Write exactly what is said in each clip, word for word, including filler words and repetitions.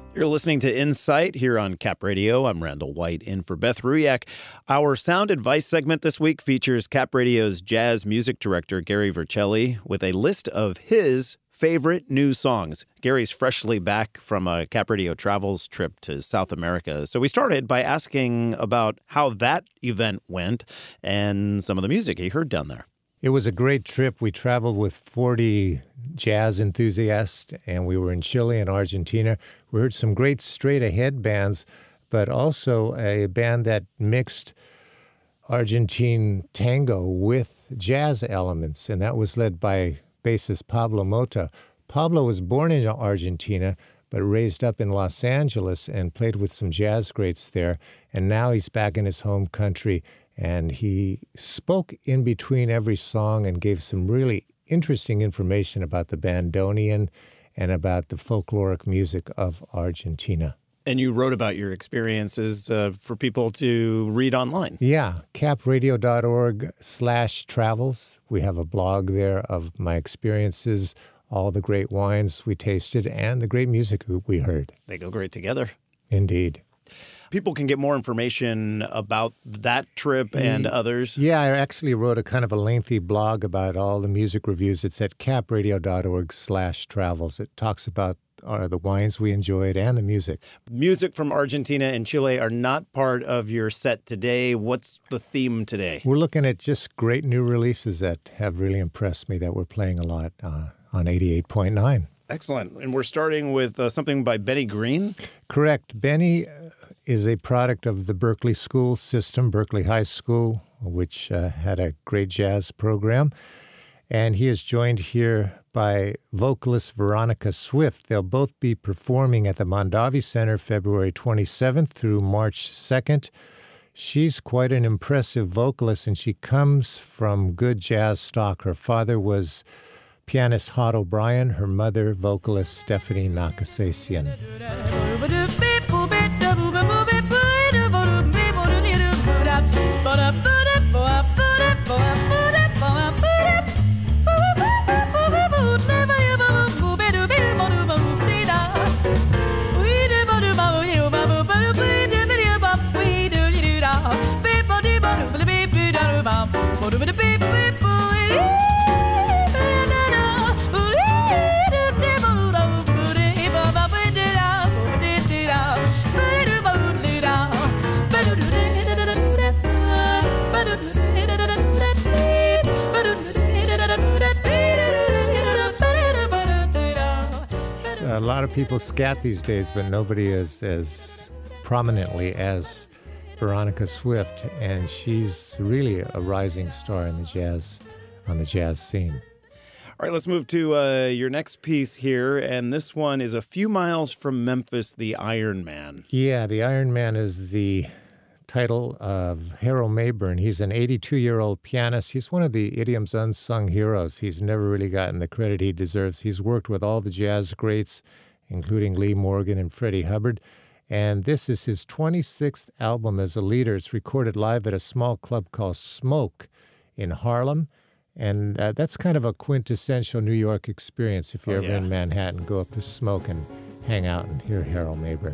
You're listening to Insight here on Cap Radio. I'm Randall White in for Beth Ruyak. Our sound advice segment this week features Cap Radio's jazz music director, Gary Vercelli, with a list of his favorite new songs. Gary's freshly back from a Cap Radio Travels trip to South America. So we started by asking about how that event went and some of the music he heard down there. It was a great trip. We traveled with forty jazz enthusiasts, and we were in Chile and Argentina. We heard some great straight-ahead bands, but also a band that mixed Argentine tango with jazz elements, and that was led by bassist Pablo Mota. Pablo was born in Argentina, but raised up in Los Angeles and played with some jazz greats there, and now he's back in his home country. And he spoke in between every song and gave some really interesting information about the bandoneon and about the folkloric music of Argentina. And you wrote about your experiences uh, for people to read online. Yeah, capradio.org slash travels. We have a blog there of my experiences, all the great wines we tasted, and the great music we heard. They go great together. Indeed. People can get more information about that trip and others. Yeah, I actually wrote a kind of a lengthy blog about all the music reviews. It's at capradio.org slash travels. It talks about uh, the wines we enjoyed and the music. Music from Argentina and Chile are not part of your set today. What's the theme today? We're looking at just great new releases that have really impressed me that we're playing a lot uh, on eighty-eight point nine. Excellent. And we're starting with uh, something by Benny Green? Correct. Benny is a product of the Berkeley School System, Berkeley High School, which uh, had a great jazz program. And he is joined here by vocalist Veronica Swift. They'll both be performing at the Mondavi Center February twenty-seventh through March second. She's quite an impressive vocalist, and she comes from good jazz stock. Her father was pianist Hod O'Brien, her mother, vocalist Stephanie Nakasasian. A lot of people scat these days, but nobody is as prominently as Veronica Swift, and she's really a rising star in the jazz, on the jazz scene. All right, let's move to uh, your next piece here, and this one is A Few Miles from Memphis, The Iron Man. Yeah, The Iron Man is the title of Harold Mayburn. He's an eighty-two-year-old pianist. He's one of the idiom's unsung heroes. He's never really gotten the credit he deserves. He's worked with all the jazz greats, including Lee Morgan and Freddie Hubbard. And this is his twenty-sixth album as a leader. It's recorded live at a small club called Smoke in Harlem. And uh, that's kind of a quintessential New York experience. If you're oh, ever yeah. in Manhattan, go up to Smoke and hang out and hear Harold Mayburn.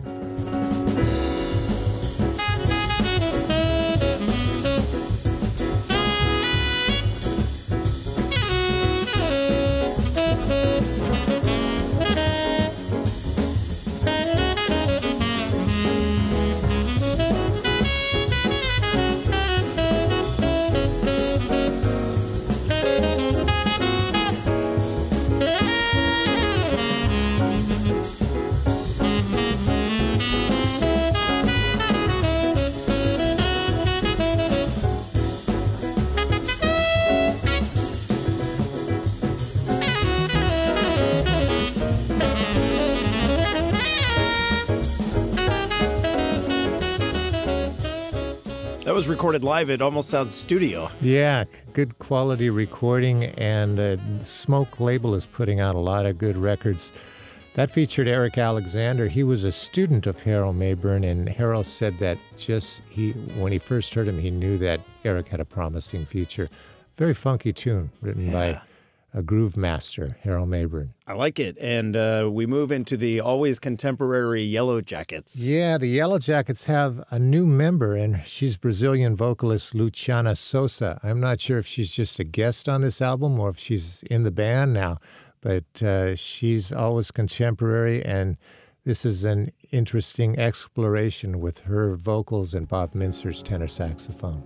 That was recorded live. It almost sounds studio. Yeah, good quality recording, and uh, Smoke label is putting out a lot of good records. That featured Eric Alexander. He was a student of Harold Mayburn, and Harold said that just he when he first heard him, he knew that Eric had a promising future. Very funky tune written yeah. by a groove master, Harold Mabern. I like it. And uh, we move into the always contemporary Yellow Jackets. Yeah, the Yellow Jackets have a new member, and she's Brazilian vocalist Luciana Souza. I'm not sure if she's just a guest on this album or if she's in the band now, but uh, she's always contemporary, and this is an interesting exploration with her vocals and Bob Mintzer's tenor saxophone.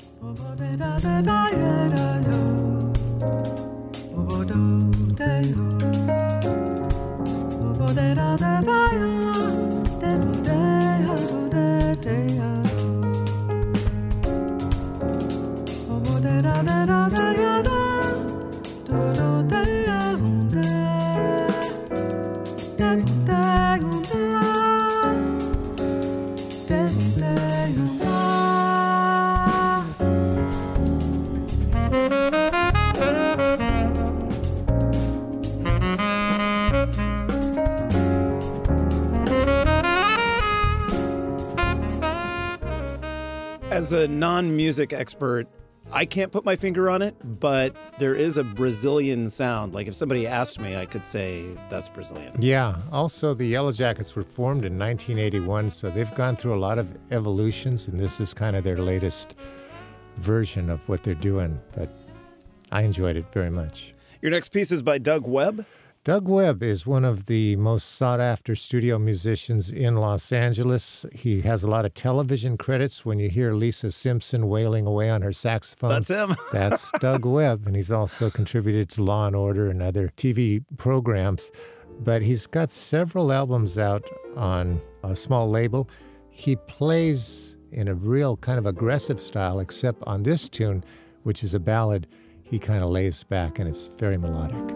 As a non-music expert, I can't put my finger on it, but there is a Brazilian sound. Like if somebody asked me, I could say that's Brazilian. Yeah. Also, the Yellow Jackets were formed in nineteen eighty-one, so they've gone through a lot of evolutions, and this is kind of their latest version of what they're doing. But I enjoyed it very much. Your next piece is by Doug Webb. Doug Webb is one of the most sought-after studio musicians in Los Angeles. He has a lot of television credits. When you hear Lisa Simpson wailing away on her saxophone, That's him. That's Doug Webb, and he's also contributed to Law and Order and other T V programs. But he's got several albums out on a small label. He plays in a real kind of aggressive style, except on this tune, which is a ballad, he kind of lays back, and it's very melodic.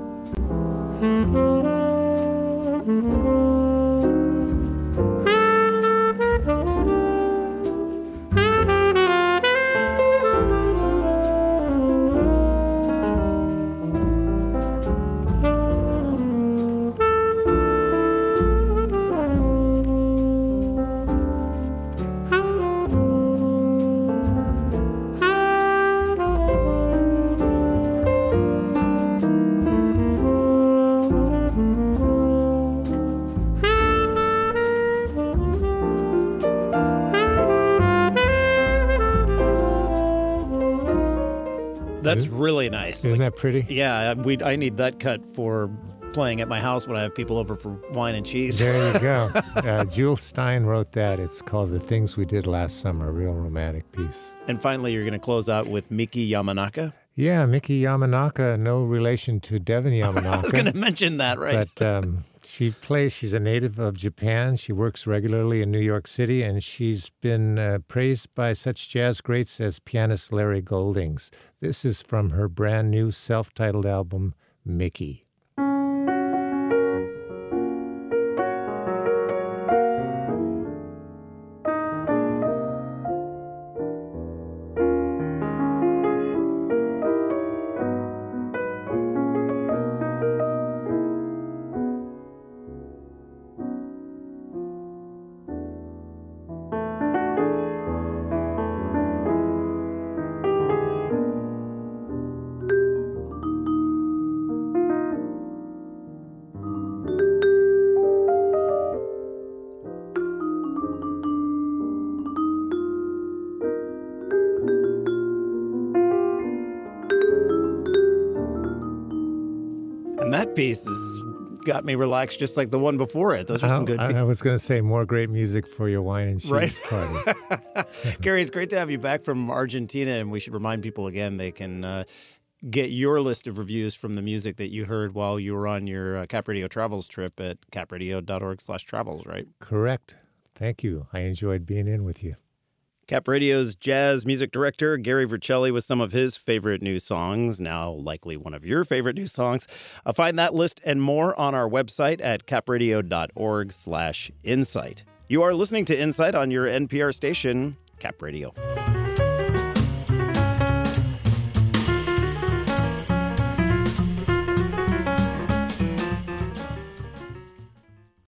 That's really nice. Isn't that pretty? Yeah, we. I need that cut for playing at my house when I have people over for wine and cheese. There you go. Uh, Jules Stein wrote that. It's called The Things We Did Last Summer, a real romantic piece. And finally, you're going to close out with Miki Yamanaka. Yeah, Miki Yamanaka, no relation to Devin Yamanaka. I was going to mention that, right? But um, she plays, she's a native of Japan. She works regularly in New York City, and she's been uh, praised by such jazz greats as pianist Larry Goldings. This is from her brand new self-titled album, Miki. That piece has got me relaxed just like the one before it. Those are some good I, pieces. I was going to say more great music for your wine and cheese right. party. Gary, it's great to have you back from Argentina, and we should remind people again they can uh, get your list of reviews from the music that you heard while you were on your uh, Cap Radio Travels trip at capradio.org slash travels, right? Correct. Thank you. I enjoyed being in with you. Cap Radio's jazz music director, Gary Vercelli, with some of his favorite new songs, now likely one of your favorite new songs. Uh, find that list and more on our website at capradio.org slash insight. You are listening to Insight on your N P R station, Cap Radio.